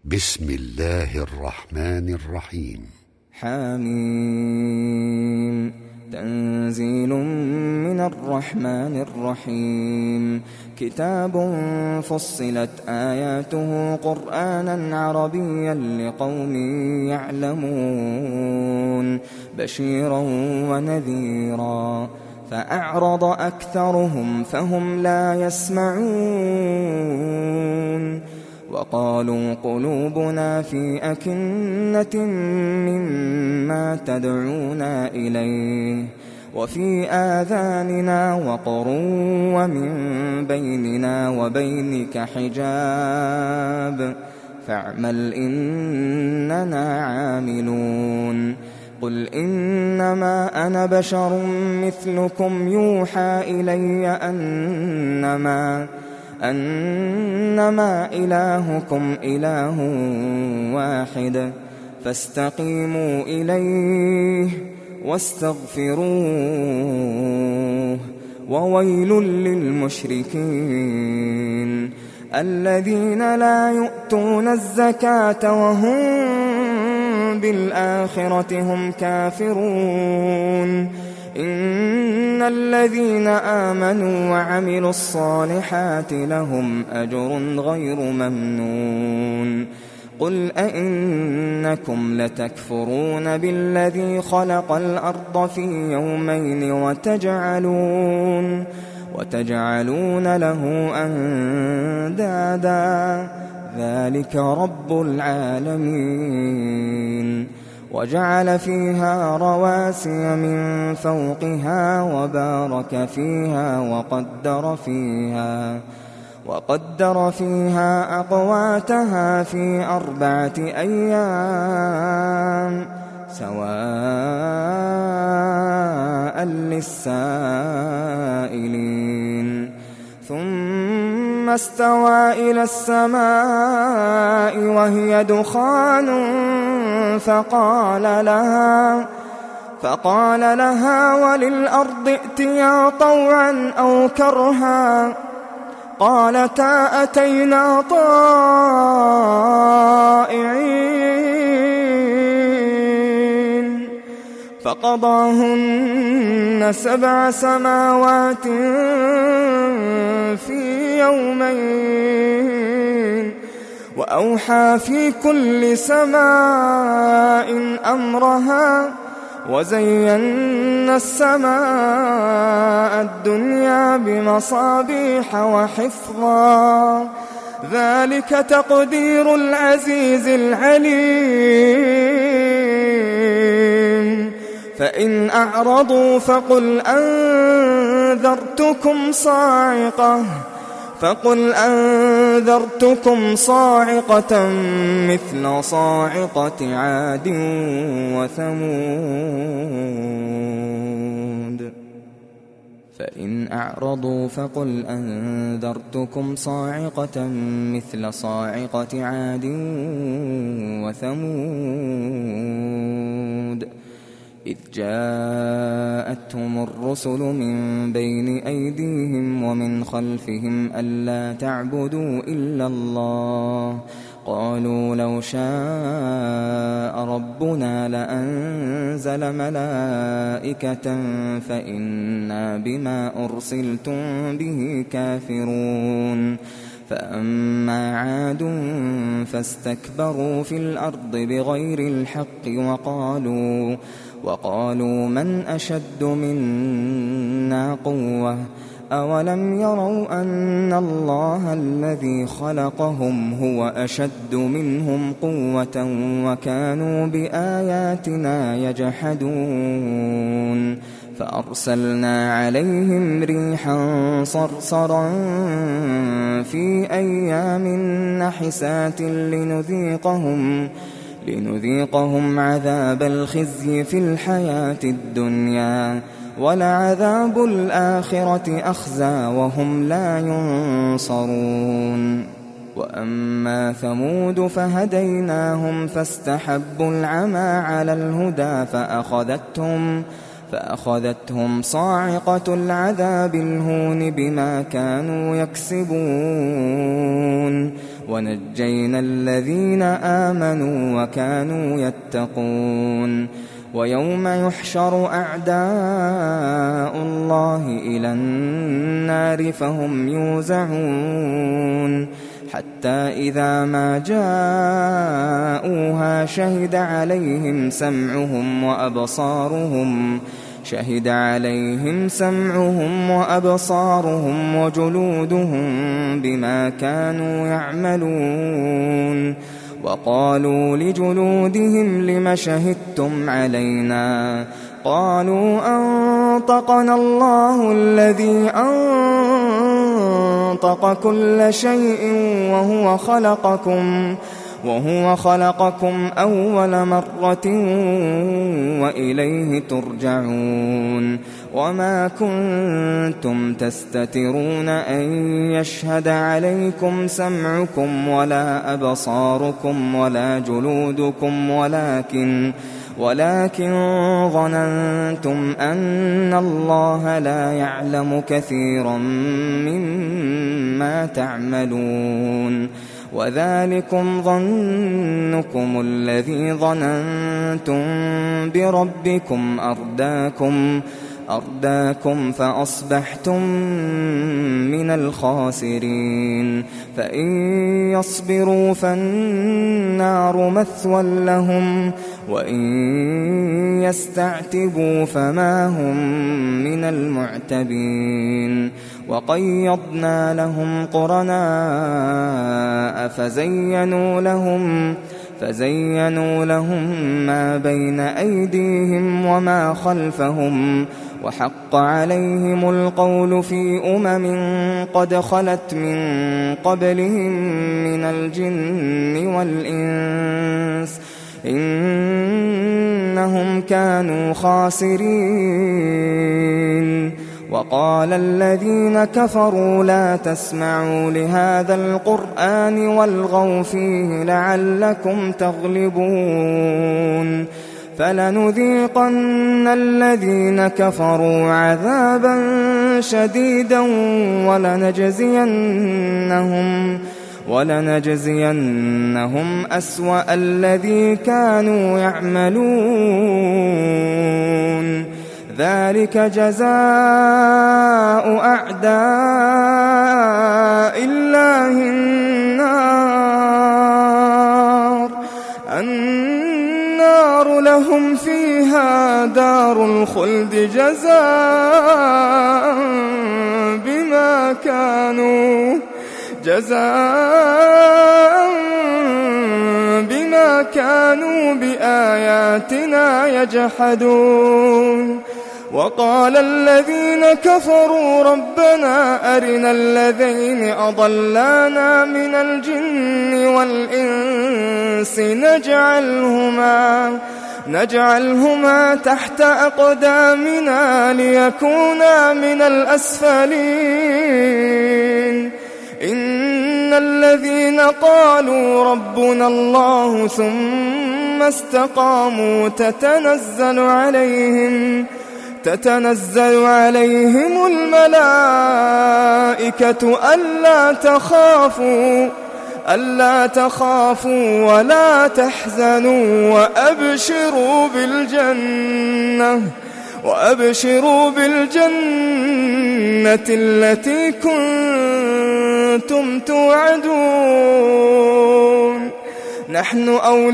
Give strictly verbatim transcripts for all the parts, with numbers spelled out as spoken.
بسم الله الرحمن الرحيم. حميم. تنزيل من الرحمن الرحيم. كتاب فصلت آياته قرآنا عربيا لقوم يعلمون بشيرا ونذيرا فأعرض أكثرهم فهم لا يسمعون وقالوا قلوبنا في أكنة مما تدعونا إليه وفي آذاننا وقر ومن بيننا وبينك حجاب فاعمل إننا عاملون. قل إنما أنا بشر مثلكم يوحى إلي أنما أنما إلهكم إله واحد فاستقيموا إليه واستغفروه وويل للمشركين الذين لا يؤتون الزكاة وهم بالآخرة هم كافرون. إن الذين آمنوا وعملوا الصالحات لهم أجر غير ممنون. قل أئنكم لتكفرون بالذي خلق الأرض في يومين وتجعلون وتجعلون له أندادا ذلك رب العالمين. وجعل فيها رواسي من فوقها وبارك فيها وقدر فيها وقدر فيها أقواتها في أربعة أيام سواء للسائلين. ثم استوى إلى السماء وهي دخان فقال لها فقال لها وللأرض ائتيا طوعا أو كرها قالتا أتينا طائعين. فقضاهن سبع سماوات في يومين وأوحى في كل سماء أمرها وزينا السماء الدنيا بمصابيح وحفظا ذلك تقدير العزيز العليم. فإن أعرضوا فقل أنذرتكم صاعقة فقل أنذرتكم صاعقة مثل صاعقة عاد وثمود. فإن أعرضوا فقل أنذرتكم صاعقة مثل صاعقة عاد وثمود إذ جاءتهم الرسل من بين أيديهم ومن خلفهم ألا تعبدوا إلا الله قالوا لو شاء ربنا لأنزل ملائكة فإنا بما أرسلتم به كافرون. فأما عاد فاستكبروا في الأرض بغير الحق وقالوا وقالوا من أشد منا قوة أولم يروا أن الله الذي خلقهم هو أشد منهم قوة وكانوا بآياتنا يجحدون. فأرسلنا عليهم ريحا صرصرا في أيام نحسات لنذيقهم لنذيقهم عذاب الخزي في الحياة الدنيا ولعذاب الآخرة أخزى وهم لا ينصرون. وأما ثمود فهديناهم فاستحبوا العمى على الهدى فأخذتهم فأخذتهم صاعقة العذاب الهون بما كانوا يكسبون ونجينا الذين آمنوا وكانوا يتقون ويوم يحشر أعداء الله إلى النار فهم يوزعون حتى إذا ما جاءوها شهد عليهم سمعهم وأبصارهم شهد عليهم سمعهم وأبصارهم وجلودهم بما كانوا يعملون وقالوا لجلودهم لم شهدتم علينا قالوا أنطقنا الله الذي أنطق كل شيء وهو خلقكم وهو خلقكم أول مرة وإليه ترجعون وما كنتم تستترون أن يشهد عليكم سمعكم ولا أبصاركم ولا جلودكم ولكن ولكن ظننتم أن الله لا يعلم كثيرا مما تعملون وذلكم ظنكم الذي ظننتم بربكم أرداكم أرداكم فأصبحتم من الخاسرين فإن يصبروا فالنار مثوى لهم وإن يستعتبوا فما هم من المعتبين وقيضنا لهم قرناء فزينوا لهم فزينوا لهم ما بين أيديهم وما خلفهم وحق عليهم القول في أمم قد خلت من قبلهم من الجن والإنس إنهم كانوا خاسرين وقال الذين كفروا لا تسمعوا لهذا القرآن والغوا فيه لعلكم تغلبون فلنذيقن الذين كفروا عذابا شديدا ولنجزينهم ولنجزينهم أسوأ الذي كانوا يعملون ذلك جزاء أعداء الله النار النار لهم فيها دار الخلد جزاء بما كانوا جزاء بما كانوا بآياتنا يجحدون وقال الذين كفروا ربنا أرنا الذين أضلانا من الجن والإنس نجعلهما نجعلهما تحت أقدامنا ليكونا من الأسفلين إن الذين قالوا ربنا الله ثم استقاموا تتنزل عليهم تتنزل عليهم الملائكة ألا تخافوا ألا تخافوا ولا تحزنوا وأبشروا بالجنة وأبشروا بالجنة التي كنتم توعدون نحن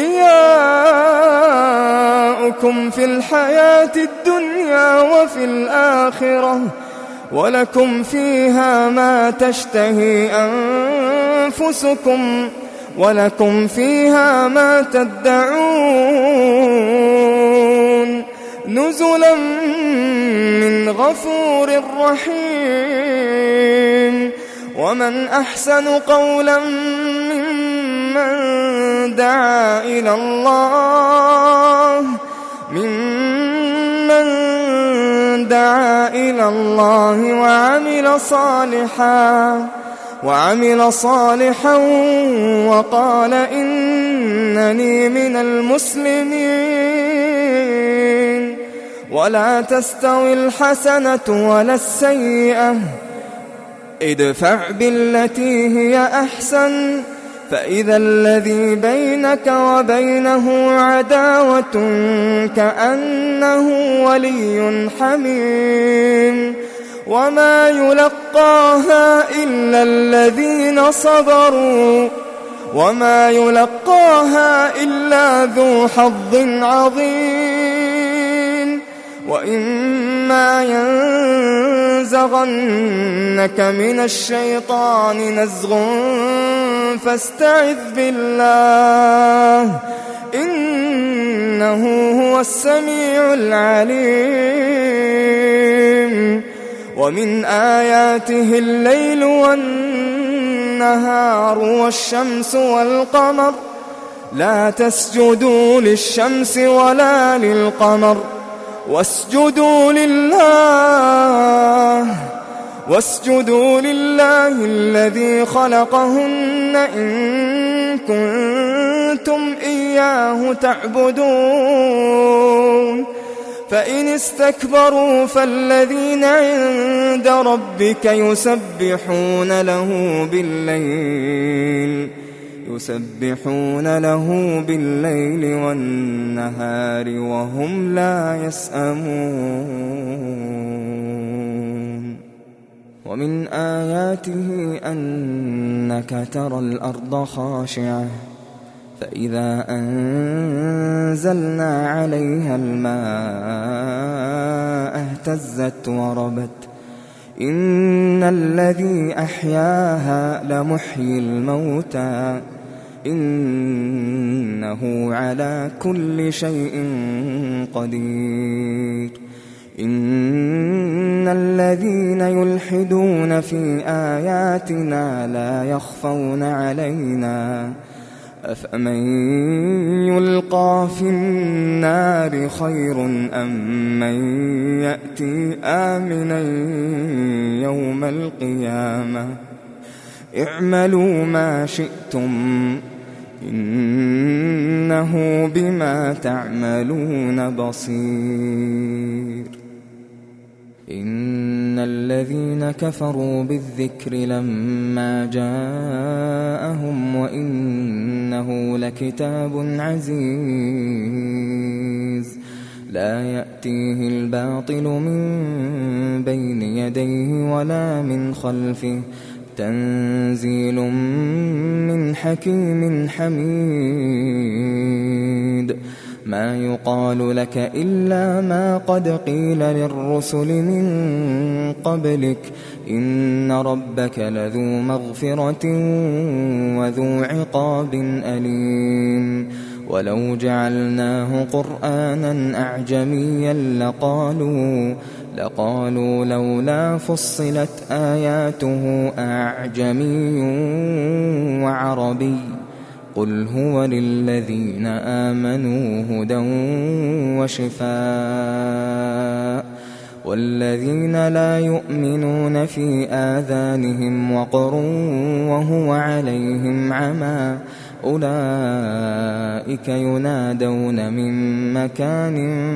أولياؤكم في الحياة الدنيا وفي الآخرة ولكم فيها ما تشتهي أنفسكم ولكم فيها ما تدعون نزلا من غفور رحيم ومن أحسن قولا ممن دعا إلى الله ممن دعا إلى الله وعمل صالحا وعمل صالحا وقال إنني من المسلمين ولا تستوي الحسنة ولا السيئة ادفع بالتي هي أحسن فإذا الذي بينك وبينه عداوة كأنه ولي حميم وما يلقاها إلا الذين صبروا وما يلقاها إلا ذو حظ عظيم وإما ينزغنك من الشيطان نزغ فاستعذ بالله إنه هو السميع العليم ومن آياته الليل والنهار والشمس والقمر لا تسجدوا للشمس ولا للقمر واسجدوا لله واسجدوا لله الذي خلقهن إن كنتم إياه تعبدون فإن استكبروا فالذين عند ربك يسبحون له بالليل يسبحون له بالليل والنهار وهم لا يسأمون ومن آياته أنك ترى الأرض خاشعة فإذا أنزلنا عليها الماء اهتزت وربت إن الذي أحياها لمحيي الموتى إنه على كل شيء قدير إن الذين يلحدون في آياتنا لا يخفون علينا أفمن يلقى في النار خير أم من يأتي آمنا يوم القيامة اعملوا ما شئتم إنه بما تعملون بصير إن الذين كفروا بالذكر لما جاءهم وإنه لكتاب عزيز لا يأتيه الباطل من بين يديه ولا من خلفه تنزيل من حكيم حميد ما يقال لك إلا ما قد قيل للرسل من قبلك إن ربك لذو مغفرة وذو عقاب أليم ولو جعلناه قرآنا أعجميا لقالوا لقالوا لولا فصلت آياته أعجمي وعربي قل هو للذين آمنوا هدى وشفاء والذين لا يؤمنون في آذانهم وقر وهو عليهم عمى أولئك ينادون من مكان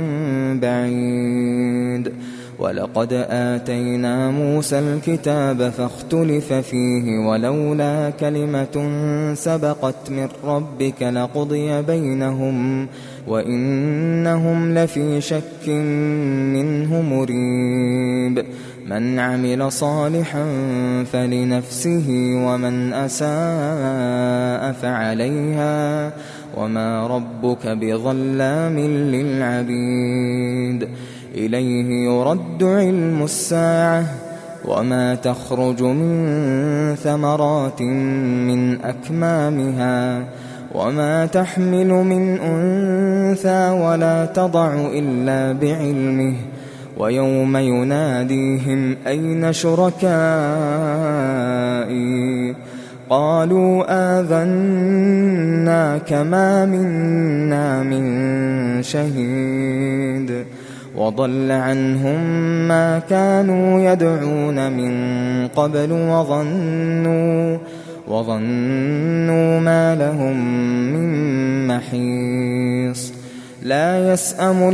بعيد ولقد آتينا موسى الكتاب فاختلف فيه ولولا كلمة سبقت من ربك لقضي بينهم وإنهم لفي شك منه مريب من عمل صالحا فلنفسه ومن أساء فعليها وما ربك بظلام للعبيد إليه يرد علم الساعة وما تخرج من ثمرات من أكمامها وما تحمل من أنثى ولا تضع إلا بعلمه ويوم يناديهم أين شركائي قالوا آذناك ما منا من شهيد وضل عنهم ما كانوا يدعون من قبل وظنوا وظنوا ما لهم من محيص لا يسأم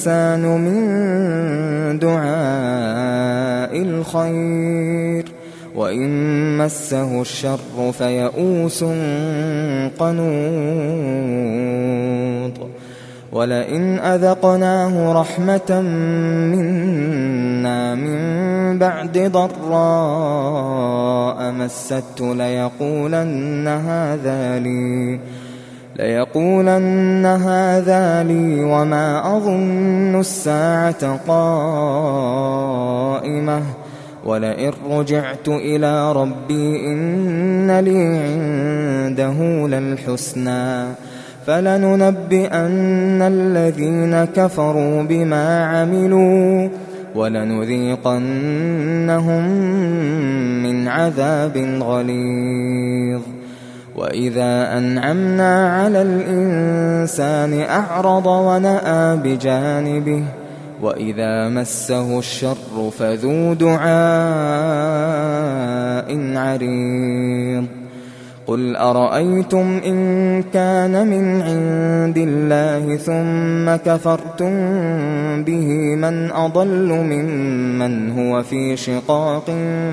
الإنسان من دعاء الخير وإن مسه الشر فيئوس قنوط ولئن أذقناه رحمة منا من بعد ضراء مسته ليقولن هذا لي ليقولن هذا لي وما أظن الساعة قائمة ولئن رجعت إلى ربي إن لي عنده للحسنى فلننبئن الذين كفروا بما عملوا ولنذيقنهم من عذاب غليظ وإذا أنعمنا على الإنسان أعرض ونأى بجانبه وإذا مسه الشر فذو دعاء عريض قل أرأيتم إن كان من عند الله ثم كفرتم به من أضل ممن هو في شقاق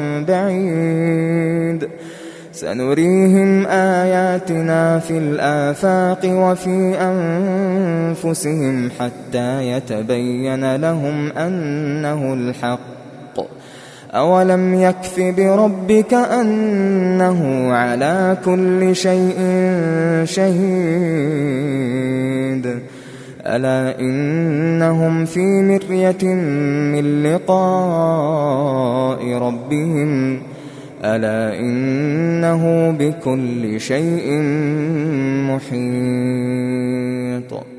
بعيد سنريهم آياتنا في الآفاق وفي أنفسهم حتى يتبين لهم أنه الحق أولم يكف بربك أنه على كل شيء شهيد ألا إنهم في مرية من لقاء ربهم ألا إنه بكل شيء محيط.